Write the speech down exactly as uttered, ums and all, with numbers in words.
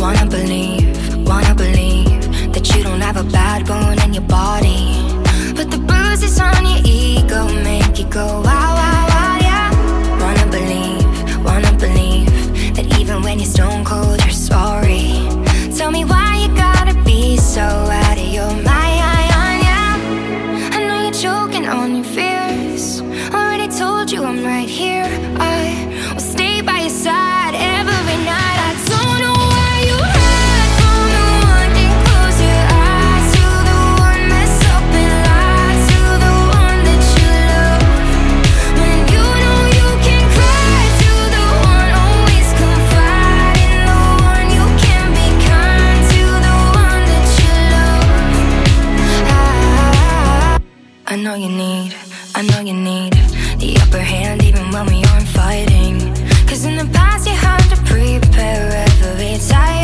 Wanna believe, wanna believe that you don't have a bad bone in your body, but the bruises on your ego make you go wow, wow, wow, yeah. Wanna believe, wanna believe that even when you're stone cold, you're sorry. Tell me why you gotta be so out of your mind, yeah. I know you're choking on your fears. Already told you I'm right here. I will stay by your side every night. I don't know why you hide from the one and close your eyes to the one mess up and lie to the one that you love. When you know you can cry to the one, always confide in the one. You can be kind to the one that you love. I, I know you need, I know you need the upper hand even when we aren't fighting. Cause in the past you had to prepare every time.